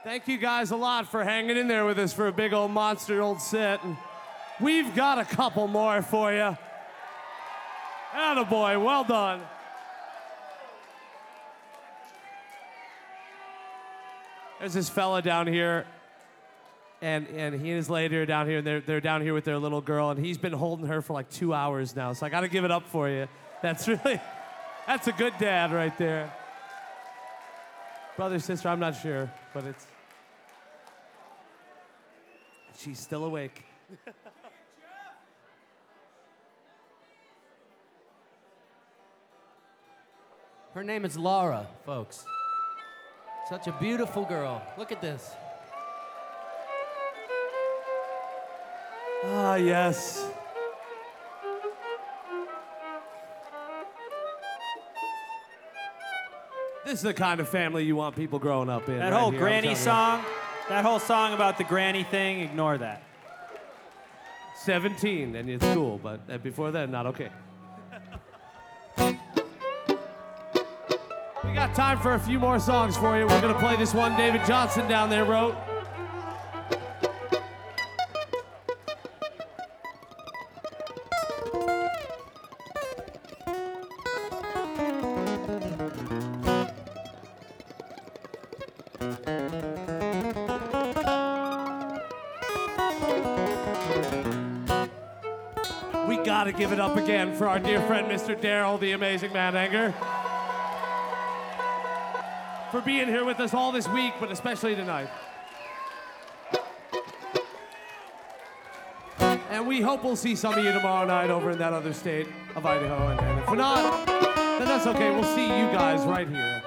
Thank you guys a lot for hanging in there with us for a big old monster old set. And we've got a couple more for you. Attaboy, well done. There's this fella down here, and he and his lady are down here, and they're down here with their little girl, and he's been holding her for like 2 hours now, so I gotta give it up for you. That's a good dad right there. Brother, sister, I'm not sure, but she's still awake. Her name is Laura, folks. Such a beautiful girl. Look at this. Ah, yes. This is the kind of family you want people growing up in. That right whole here, granny I'm telling song, that whole song about the granny thing, ignore that. you. 17, and it's cool, but before then, not okay. We got time for a few more songs for you. We're gonna play this one David Johnson down there wrote. We gotta give it up again for our dear friend, Mr. Daryl, the amazing Mananger, for being here with us all this week, but especially tonight. And we hope we'll see some of you tomorrow night over in that other state of Idaho. And if we're not, then that's okay. We'll see you guys right here.